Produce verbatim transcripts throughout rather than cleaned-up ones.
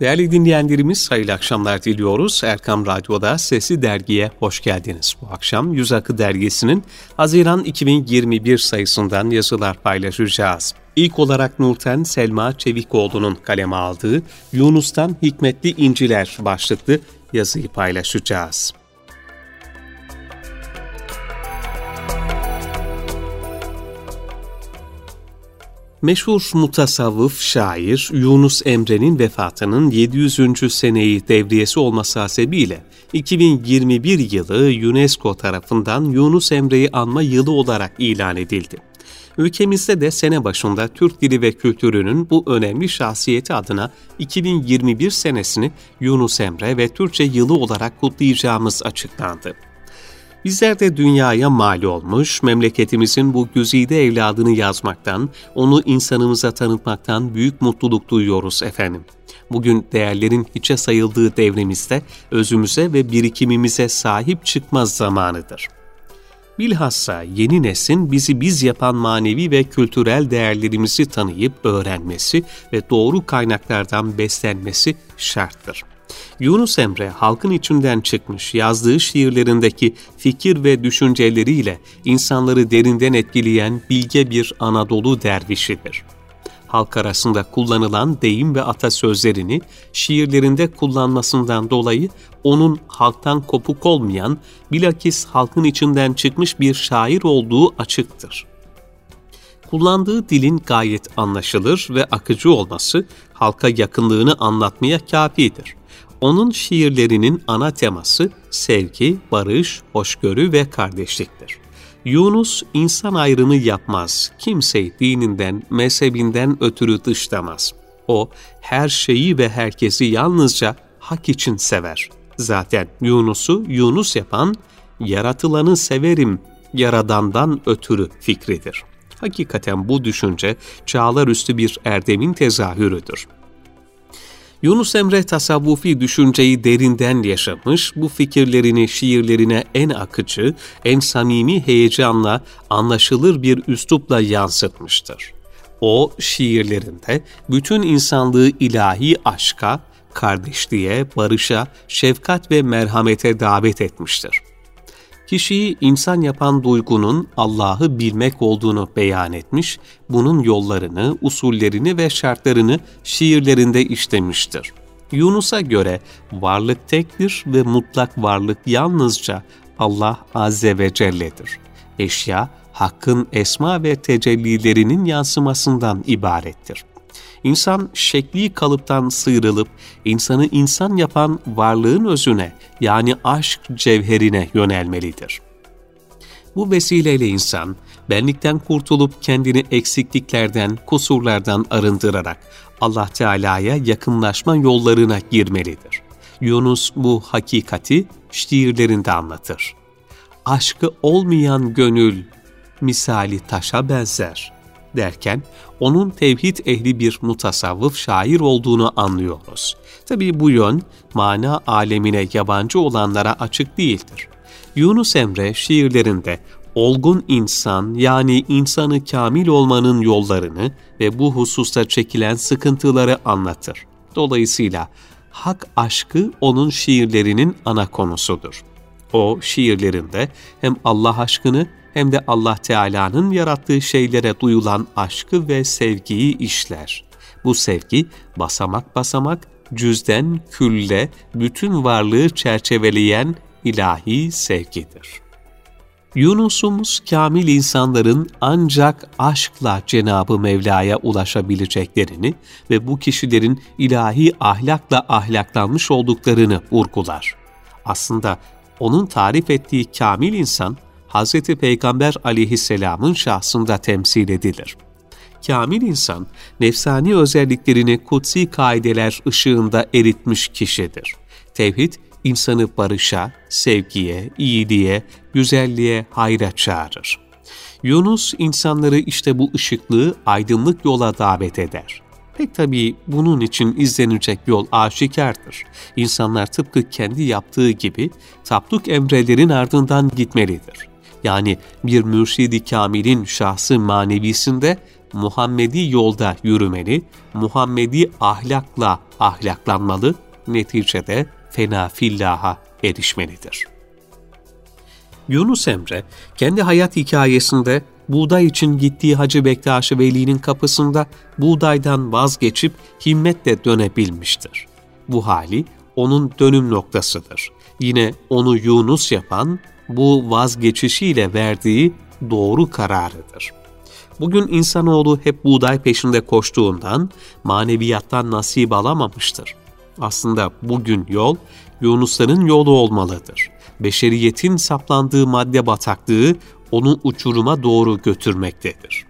Değerli dinleyenlerimiz, hayırlı akşamlar diliyoruz. Erkam Radyo'da Sesli Dergi'ye hoş geldiniz. Bu akşam Yüz Akı Dergisi'nin Haziran iki bin yirmi bir sayısından yazılar paylaşacağız. İlk olarak Nurten Selma Çevikoğlu'nun kaleme aldığı Yunus'tan Hikmetli İnciler başlıklı yazıyı paylaşacağız. Meşhur mutasavvıf şair Yunus Emre'nin vefatının yedi yüzüncü seneyi devriyesi olması hasebiyle iki bin yirmi bir yılı UNESCO tarafından Yunus Emre'yi anma yılı olarak ilan edildi. Ülkemizde de sene başında Türk dili ve kültürünün bu önemli şahsiyeti adına iki bin yirmi bir senesini Yunus Emre ve Türkçe yılı olarak kutlayacağımız açıklandı. Bizler de dünyaya mal olmuş, memleketimizin bu güzide evladını yazmaktan, onu insanımıza tanıtmaktan büyük mutluluk duyuyoruz efendim. Bugün değerlerin hiçe sayıldığı devrimizde özümüze ve birikimimize sahip çıkma zamanıdır. Bilhassa yeni neslin bizi biz yapan manevi ve kültürel değerlerimizi tanıyıp öğrenmesi ve doğru kaynaklardan beslenmesi şarttır. Yunus Emre halkın içinden çıkmış, yazdığı şiirlerindeki fikir ve düşünceleriyle insanları derinden etkileyen bilge bir Anadolu dervişidir. Halk arasında kullanılan deyim ve atasözlerini şiirlerinde kullanmasından dolayı onun halktan kopuk olmayan, bilakis halkın içinden çıkmış bir şair olduğu açıktır. Kullandığı dilin gayet anlaşılır ve akıcı olması halka yakınlığını anlatmaya kâfidir. Onun şiirlerinin ana teması sevgi, barış, hoşgörü ve kardeşliktir. Yunus insan ayrımı yapmaz, kimseyi dininden, mezhebinden ötürü dışlamaz. O her şeyi ve herkesi yalnızca hak için sever. Zaten Yunus'u Yunus yapan, yaratılanı severim, yaradandan ötürü fikridir. Hakikaten bu düşünce çağlar üstü bir erdemin tezahürüdür. Yunus Emre tasavvufi düşünceyi derinden yaşamış, bu fikirlerini şiirlerine en akıcı, en samimi heyecanla, anlaşılır bir üslupla yansıtmıştır. O şiirlerinde bütün insanlığı ilahi aşka, kardeşliğe, barışa, şefkat ve merhamete davet etmiştir. Kişiyi insan yapan duygunun Allah'ı bilmek olduğunu beyan etmiş, bunun yollarını, usullerini ve şartlarını şiirlerinde işlemiştir. Yunus'a göre varlık tektir ve mutlak varlık yalnızca Allah Azze ve Celle'dir. Eşya, Hakk'ın esma ve tecellilerinin yansımasından ibarettir. İnsan şekli kalıptan sıyrılıp insanı insan yapan varlığın özüne, yani aşk cevherine yönelmelidir. Bu vesileyle insan benlikten kurtulup kendini eksikliklerden, kusurlardan arındırarak Allah Teala'ya yakınlaşma yollarına girmelidir. Yunus bu hakikati şiirlerinde anlatır. Aşkı olmayan gönül misali taşa benzer derken onun tevhid ehli bir mutasavvıf şair olduğunu anlıyoruz. Tabii bu yön mana alemine yabancı olanlara açık değildir. Yunus Emre şiirlerinde olgun insan, yani insanı kamil olmanın yollarını ve bu hususta çekilen sıkıntıları anlatır. Dolayısıyla hak aşkı onun şiirlerinin ana konusudur. O şiirlerinde hem Allah aşkını hem de Allah Teala'nın yarattığı şeylere duyulan aşkı ve sevgiyi işler. Bu sevgi basamak basamak, cüzden külle bütün varlığı çerçeveleyen ilahi sevgidir. Yunus'umuz kamil insanların ancak aşkla Cenab-ı Mevla'ya ulaşabileceklerini ve bu kişilerin ilahi ahlakla ahlaklanmış olduklarını vurgular. Aslında onun tarif ettiği kamil insan, Hazreti Peygamber aleyhisselamın şahsında temsil edilir. Kamil insan, nefsani özelliklerini kutsi kaideler ışığında eritmiş kişidir. Tevhid, insanı barışa, sevgiye, iyiliğe, güzelliğe, hayra çağırır. Yunus, insanları işte bu ışıklı, aydınlık yola davet eder. Pek tabii bunun için izlenecek yol aşikardır. İnsanlar tıpkı kendi yaptığı gibi tapduk emrelerin ardından gitmelidir. Yani bir mürşid-i kamilin şahsı manevisinde Muhammedi yolda yürümeli, Muhammedi ahlakla ahlaklanmalı, neticede fena fillaha erişmelidir. Yunus Emre, kendi hayat hikayesinde buğday için gittiği Hacı Bektaş-ı Veli'nin kapısında buğdaydan vazgeçip himmetle dönebilmiştir. Bu hali onun dönüm noktasıdır. Yine onu Yunus yapan bu vazgeçişiyle verdiği doğru kararıdır. Bugün insanoğlu hep buğday peşinde koştuğundan maneviyattan nasip alamamıştır. Aslında bugün yol Yunusların yolu olmalıdır. Beşeriyetin saplandığı madde bataklığı onu uçuruma doğru götürmektedir.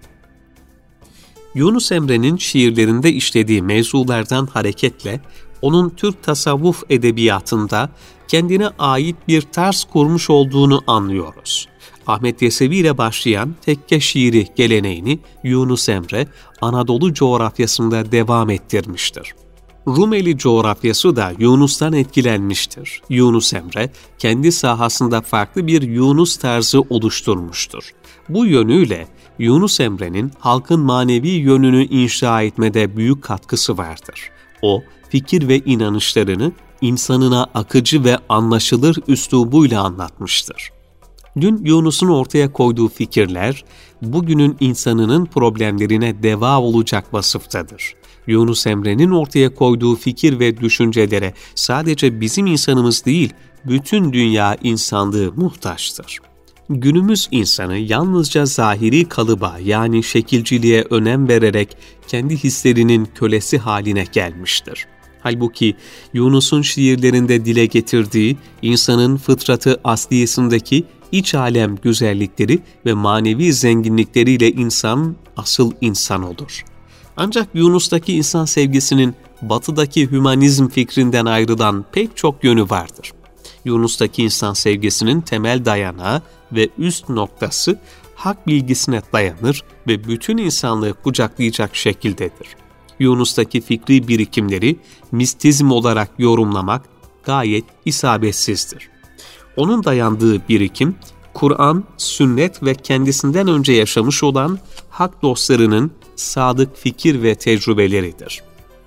Yunus Emre'nin şiirlerinde işlediği mevzulardan hareketle onun Türk tasavvuf edebiyatında kendine ait bir tarz kurmuş olduğunu anlıyoruz. Ahmet Yesevi ile başlayan tekke şiiri geleneğini Yunus Emre Anadolu coğrafyasında devam ettirmiştir. Rumeli coğrafyası da Yunus'tan etkilenmiştir. Yunus Emre kendi sahasında farklı bir Yunus tarzı oluşturmuştur. Bu yönüyle Yunus Emre'nin halkın manevi yönünü inşa etmede büyük katkısı vardır. O, fikir ve inanışlarını insanına akıcı ve anlaşılır üslubuyla anlatmıştır. Dün Yunus'un ortaya koyduğu fikirler, bugünün insanının problemlerine deva olacak vasıftadır. Yunus Emre'nin ortaya koyduğu fikir ve düşüncelere sadece bizim insanımız değil, bütün dünya insanlığı muhtaçtır. Günümüz insanı yalnızca zahiri kalıba yani şekilciliğe önem vererek kendi hislerinin kölesi haline gelmiştir. Halbuki Yunus'un şiirlerinde dile getirdiği insanın fıtratı asliyesindeki iç alem güzellikleri ve manevi zenginlikleriyle insan asıl insan olur. Ancak Yunus'taki insan sevgisinin batıdaki hümanizm fikrinden ayrılan pek çok yönü vardır. Yunus'taki insan sevgisinin temel dayanağı ve üst noktası hak bilgisine dayanır ve bütün insanlığı kucaklayacak şekildedir. Yunus'taki fikri birikimleri mistizm olarak yorumlamak gayet isabetsizdir. Onun dayandığı birikim, Kur'an, sünnet ve kendisinden önce yaşamış olan hak dostlarının sadık fikir ve tecrübeleridir.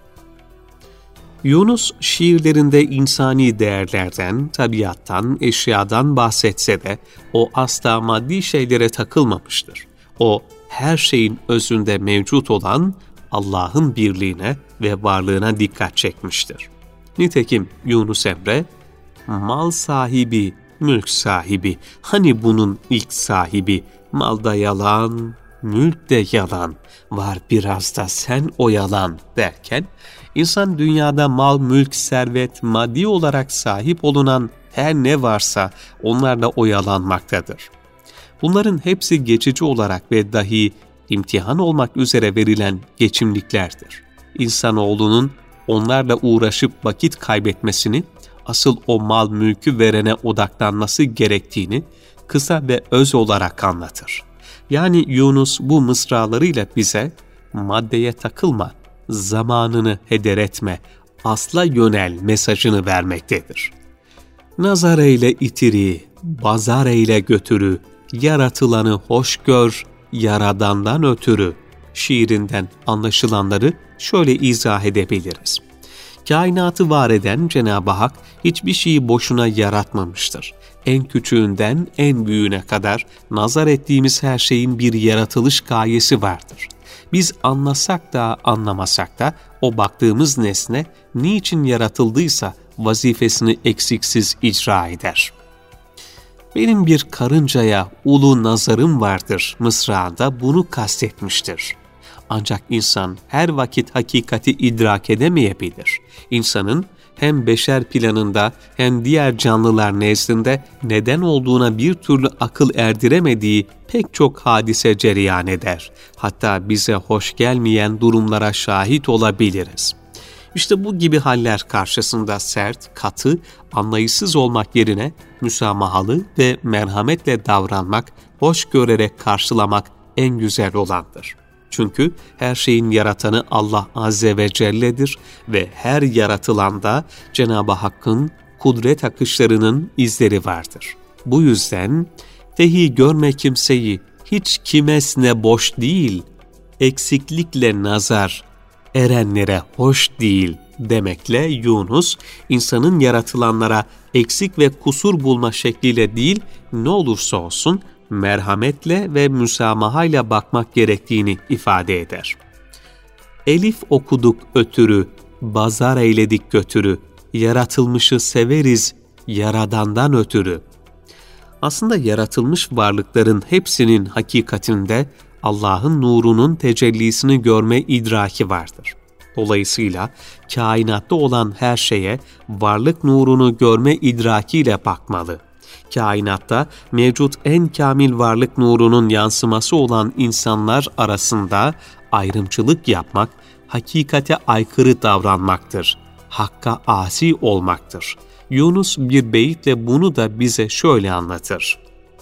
Yunus şiirlerinde insani değerlerden, tabiattan, eşyadan bahsetse de o asla maddi şeylere takılmamıştır. O her şeyin özünde mevcut olan Allah'ın birliğine ve varlığına dikkat çekmiştir. Nitekim Yunus Emre, mal sahibi, mülk sahibi, hani bunun ilk sahibi, malda yalan, mülk de yalan, var biraz da sen oyalan derken, insan dünyada mal, mülk, servet, maddi olarak sahip olunan her ne varsa onlarla oyalanmaktadır. Bunların hepsi geçici olarak ve dahi imtihan olmak üzere verilen geçimliklerdir. İnsanoğlunun onlarla uğraşıp vakit kaybetmesini, asıl o mal mülkü verene odaklanması gerektiğini kısa ve öz olarak anlatır. Yani Yunus bu mısralarıyla bize maddeye takılma, zamanını heder etme, asla yönel mesajını vermektedir. Nazar eyle itiri, bazar eyle götürü, yaratılanı hoş gör, yaradandan ötürü şiirinden anlaşılanları şöyle izah edebiliriz. Kainatı var eden Cenab-ı Hak hiçbir şeyi boşuna yaratmamıştır. En küçüğünden en büyüğüne kadar nazar ettiğimiz her şeyin bir yaratılış gayesi vardır. Biz anlasak da anlamasak da o baktığımız nesne niçin yaratıldıysa vazifesini eksiksiz icra eder. Benim bir karıncaya ulu nazarım vardır mısrağında bunu kastetmiştir. Ancak insan her vakit hakikati idrak edemeyebilir. İnsanın hem beşer planında hem diğer canlılar nezdinde neden olduğuna bir türlü akıl erdiremediği pek çok hadise cereyan eder. Hatta bize hoş gelmeyen durumlara şahit olabiliriz. İşte bu gibi haller karşısında sert, katı, anlayışsız olmak yerine müsamahalı ve merhametle davranmak, hoş görerek karşılamak en güzel olandır. Çünkü her şeyin yaratanı Allah Azze ve Celle'dir ve her yaratılanda Cenab-ı Hakk'ın kudret akışlarının izleri vardır. Bu yüzden tehi görme kimseyi, hiç kimesne boş değil, eksiklikle nazar erenlere hoş değil demekle Yunus, insanın yaratılanlara eksik ve kusur bulma şekliyle değil, ne olursa olsun merhametle ve müsamahayla bakmak gerektiğini ifade eder. Elif okuduk ötürü, bazar eyledik götürü, yaratılmışı severiz Yaradan'dan ötürü. Aslında yaratılmış varlıkların hepsinin hakikatinde Allah'ın nurunun tecellisini görme idraki vardır. Dolayısıyla kainatta olan her şeye varlık nurunu görme idrakiyle bakmalı. Kainatta mevcut en kamil varlık nurunun yansıması olan insanlar arasında ayrımcılık yapmak, hakikate aykırı davranmaktır. Hakka asi olmaktır. Yunus bir beyitle bunu da bize şöyle anlatır.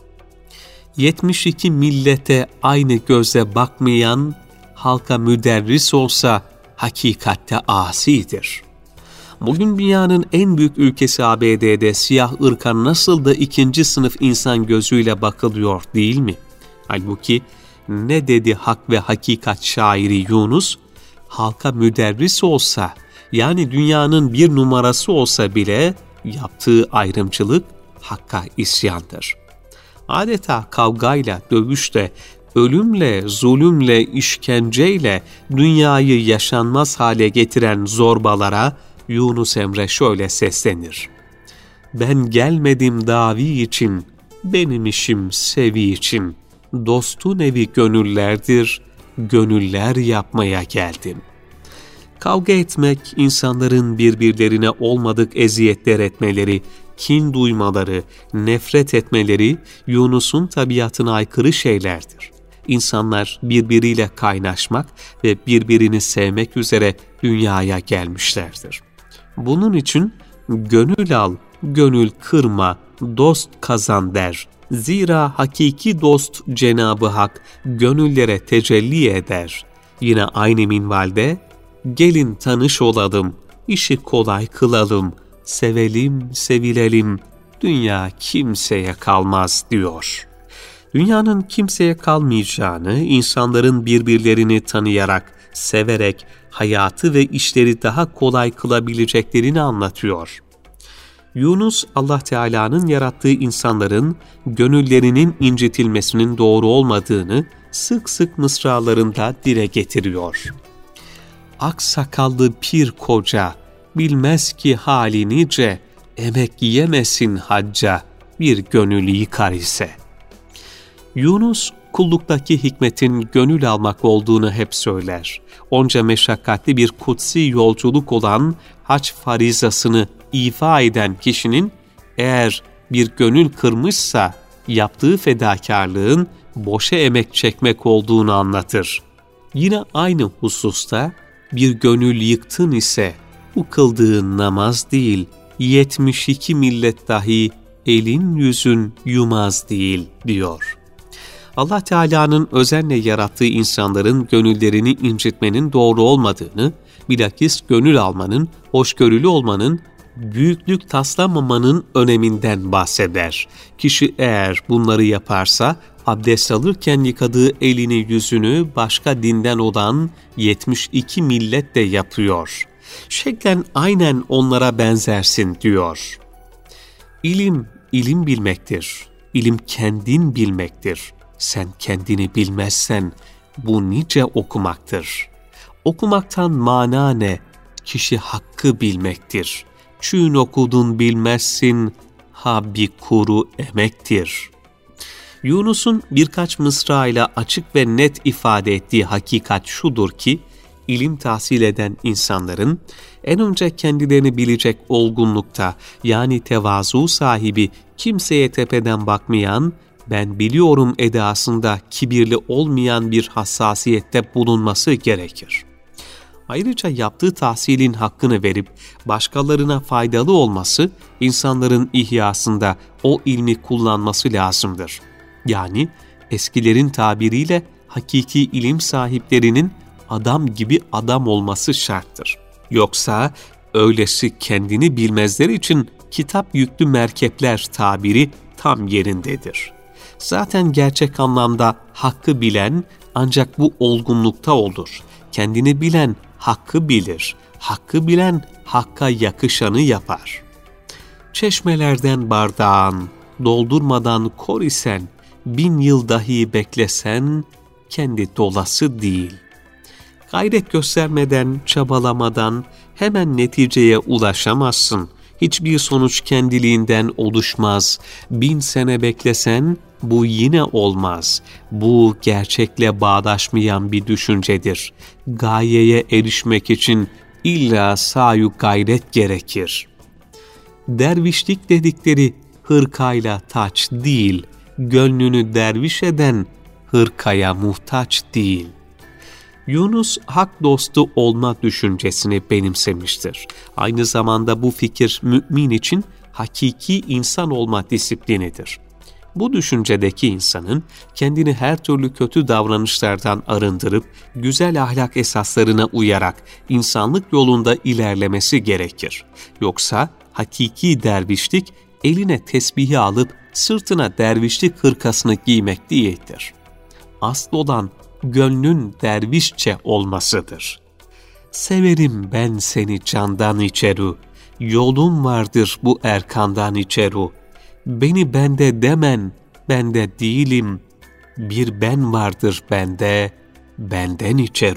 yetmiş iki millete aynı göze bakmayan, halka müderris olsa hakikatte asidir. Bugün dünyanın en büyük ülkesi A B D'de siyah ırka nasıl da ikinci sınıf insan gözüyle bakılıyor değil mi? Halbuki ne dedi hak ve hakikat şairi Yunus? Halka müderris olsa, yani dünyanın bir numarası olsa bile yaptığı ayrımcılık hakka isyandır. Adeta kavgayla, dövüşle, ölümle, zulümle, işkenceyle dünyayı yaşanmaz hale getiren zorbalara Yunus Emre şöyle seslenir. Ben gelmedim davi için, benim işim sevi için. Dostun evi gönüllerdir, gönüller yapmaya geldim. Kavga etmek, insanların birbirlerine olmadık eziyetler etmeleri, kin duymaları, nefret etmeleri Yunus'un tabiatına aykırı şeylerdir. İnsanlar birbiriyle kaynaşmak ve birbirini sevmek üzere dünyaya gelmişlerdir. Bunun için gönül al, gönül kırma, dost kazan der. Zira hakiki dost Cenab-ı Hak gönüllere tecelli eder. Yine aynı minvalde, gelin tanış olalım, işi kolay kılalım, sevelim, sevilelim, dünya kimseye kalmaz diyor. Dünyanın kimseye kalmayacağını, insanların birbirlerini tanıyarak, severek, hayatı ve işleri daha kolay kılabileceklerini anlatıyor. Yunus, Allah Teala'nın yarattığı insanların gönüllerinin incitilmesinin doğru olmadığını sık sık mısralarında dile getiriyor. Aksakallı pir koca, bilmez ki hali nice, emek yemesin hacca, bir gönül yıkar ise. Yunus, kulluktaki hikmetin gönül almak olduğunu hep söyler. Onca meşakkatli bir kutsi yolculuk olan hac farizasını ifa eden kişinin eğer bir gönül kırmışsa yaptığı fedakarlığın boşa emek çekmek olduğunu anlatır. Yine aynı hususta bir gönül yıktın ise bu kıldığın namaz değil, yetmiş iki millet dahi elin yüzün yumaz değil diyor. Allah Teala'nın özenle yarattığı insanların gönüllerini incitmenin doğru olmadığını, bilakis gönül almanın, hoşgörülü olmanın, büyüklük taslamamanın öneminden bahseder. Kişi eğer bunları yaparsa, abdest alırken yıkadığı elini yüzünü başka dinden olan yetmiş iki millet de yapıyor. Şeklen aynen onlara benzersin diyor. İlim, ilim bilmektir. İlim kendin bilmektir. Sen kendini bilmezsen bu nice okumaktır. Okumaktan mana ne? Kişi hakkı bilmektir. Çün okudun bilmezsin, ha bir kuru emektir. Yunus'un birkaç mısrayla açık ve net ifade ettiği hakikat şudur ki, ilim tahsil eden insanların en önce kendilerini bilecek olgunlukta, yani tevazu sahibi, kimseye tepeden bakmayan, ben biliyorum edasında kibirli olmayan bir hassasiyette bulunması gerekir. Ayrıca yaptığı tahsilin hakkını verip başkalarına faydalı olması, insanların ihyasında o ilmi kullanması lazımdır. Yani eskilerin tabiriyle hakiki ilim sahiplerinin adam gibi adam olması şarttır. Yoksa öylesi kendini bilmezler için kitap yüklü merkepler tabiri tam yerindedir. Zaten gerçek anlamda hakkı bilen, ancak bu olgunlukta olur. Kendini bilen hakkı bilir, hakkı bilen hakka yakışanı yapar. Çeşmelerden bardağın, doldurmadan kor isen, bin yıl dahi beklesen, kendi dolası değil. Gayret göstermeden, çabalamadan hemen neticeye ulaşamazsın. Hiçbir sonuç kendiliğinden oluşmaz. Bin sene beklesen bu yine olmaz. Bu gerçekle bağdaşmayan bir düşüncedir. Gayeye erişmek için illa sayu gayret gerekir. Dervişlik dedikleri hırkayla taç değil, gönlünü derviş eden hırkaya muhtaç değil. Yunus hak dostu olma düşüncesini benimsemiştir. Aynı zamanda bu fikir mümin için hakiki insan olma disiplinidir. Bu düşüncedeki insanın kendini her türlü kötü davranışlardan arındırıp güzel ahlak esaslarına uyarak insanlık yolunda ilerlemesi gerekir. Yoksa hakiki dervişlik eline tesbihi alıp sırtına dervişlik hırkasını giymek değildir. Asıl olan gönlün dervişçe olmasıdır. Severim ben seni candan içeri, yolum vardır bu erkandan içeri. Beni bende demen, bende değilim, bir ben vardır bende, benden içeri.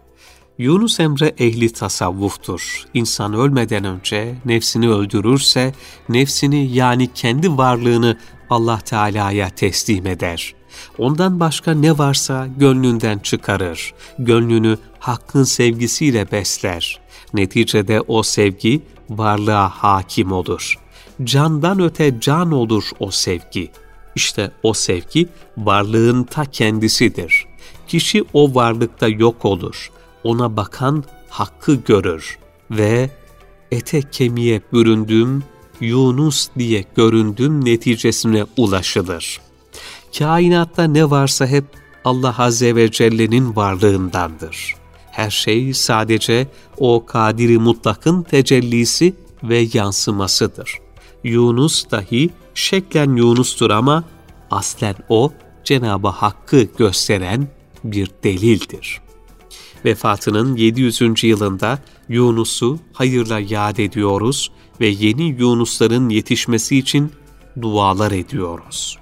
Yunus Emre ehli tasavvuftur. İnsan ölmeden önce nefsini öldürürse, nefsini yani kendi varlığını Allah Teala'ya teslim eder. Ondan başka ne varsa gönlünden çıkarır. Gönlünü hakkın sevgisiyle besler. Neticede o sevgi varlığa hakim olur. Candan öte can olur o sevgi. İşte o sevgi varlığın ta kendisidir. Kişi o varlıkta yok olur. Ona bakan hakkı görür ve ete kemiğe büründüm, Yunus diye göründüm neticesine ulaşılır. Kainatta ne varsa hep Allah Azze ve Celle'nin varlığındandır. Her şey sadece o Kadir-i Mutlak'ın tecellisi ve yansımasıdır. Yunus dahi şeklen Yunus'tur ama aslen o Cenab-ı Hakk'ı gösteren bir delildir. Vefatının yedi yüzüncü yılında Yunus'u hayırla yad ediyoruz ve yeni Yunusların yetişmesi için dualar ediyoruz.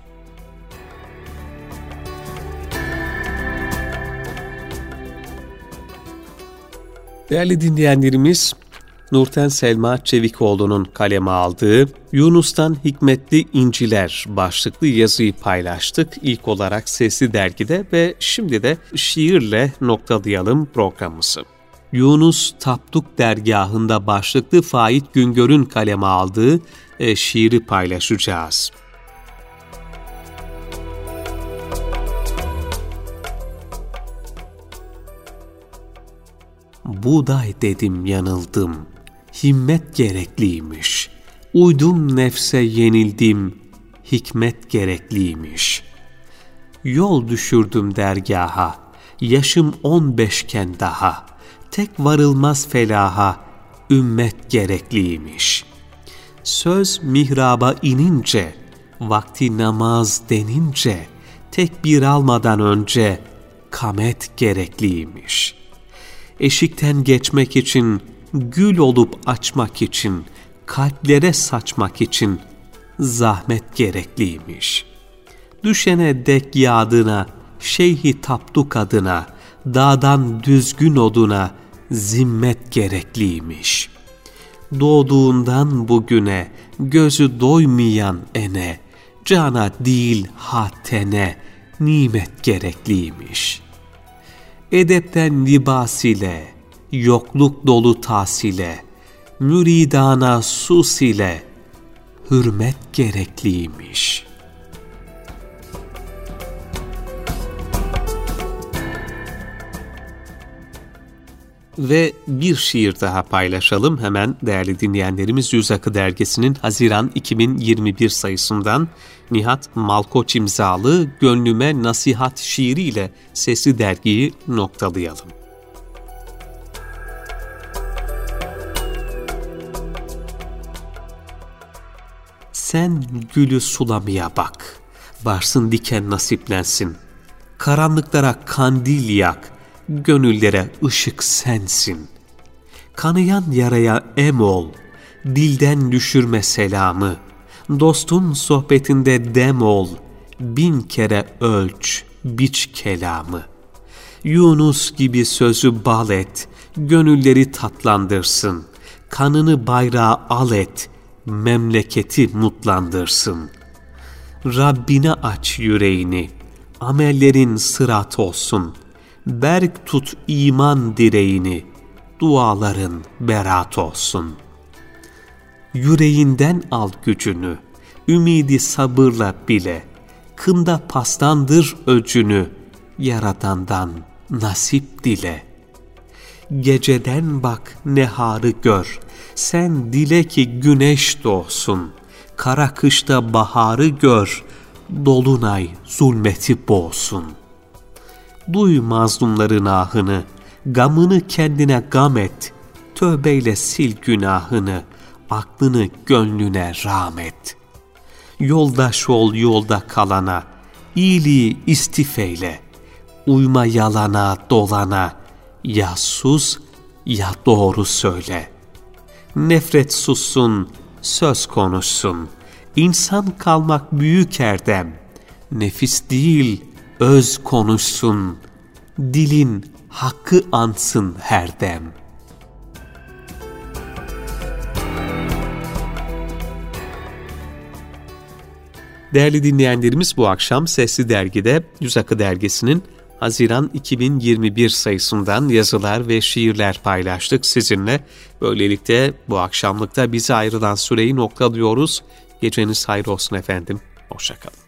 Değerli dinleyenlerimiz, Nurten Selma Çevikoğlu'nun kaleme aldığı Yunus'tan Hikmetli İnciler başlıklı yazıyı paylaştık. İlk olarak Sesli Dergi'de ve şimdi de şiirle noktalayalım programımızı. Yunus Tapduk Dergahı'nda başlıklı Faik Güngör'ün kaleme aldığı e, şiiri paylaşacağız. Buğday dedim yanıldım, himmet gerekliymiş. Uydum nefse yenildim, hikmet gerekliymiş. Yol düşürdüm dergaha, yaşım on beşken daha. Tek varılmaz felaha, ümmet gerekliymiş. Söz mihraba inince, vakti namaz denince, tekbir almadan önce kamet gerekliymiş. Eşikten geçmek için, gül olup açmak için, kalplere saçmak için zahmet gerekliymiş. Düşene dek yadına, şeyhi Tapduk adına, dağdan düzgün oduna zimmet gerekliymiş. Doğduğundan bugüne gözü doymayan ene, cana değil hatene nimet gerekliymiş. Edepten libas ile, yokluk dolu tas ile, müridana sus ile hürmet gerekliymiş. Ve bir şiir daha paylaşalım hemen değerli dinleyenlerimiz. Yüz Akı Dergisi'nin Haziran iki bin yirmi bir sayısından Nihat Malkoç imzalı Gönlüme Nasihat şiiriyle Sesli Dergi'yi noktalayalım. Sen gülü sulamaya bak, varsın diken nasiplensin. Karanlıklara kandil yak, gönüllere ışık sensin. Kanayan yaraya em ol, dilden düşürme selamı. Dostun sohbetinde dem ol, bin kere ölç, biç kelamı. Yunus gibi sözü bal et, gönülleri tatlandırsın. Kanını bayrağa al et, memleketi mutlandırsın. Rabbine aç yüreğini, amellerin sırat olsun. Berk tut iman direğini, duaların berat olsun. Yüreğinden al gücünü, ümidi sabırla bile. Kında pastandır öcünü, Yaradan'dan nasip dile. Geceden bak neharı gör, sen dile ki güneş doğsun. Kara kışta baharı gör, dolunay zulmeti boğsun. Duy mazlumların ahını, gamını kendine gam et. Tövbeyle sil günahını, aklını gönlüne rağmet. Yoldaş ol yolda kalana, iyiliği istifeyle. Uyma yalana dolana, ya sus ya doğru söyle. Nefret sussun, söz konuşsun. İnsan kalmak büyük erdem. Nefis değil, öz konuşsun. Dilin hakkı ansın her dem. Değerli dinleyenlerimiz, bu akşam Sesli Dergi'de Yüz Akı Dergisi'nin Haziran iki bin yirmi bir sayısından yazılar ve şiirler paylaştık sizinle. Böylelikle bu akşamlıkta bize ayrılan süreyi noktalıyoruz. Geceniz hayır olsun efendim. Hoşça kalın.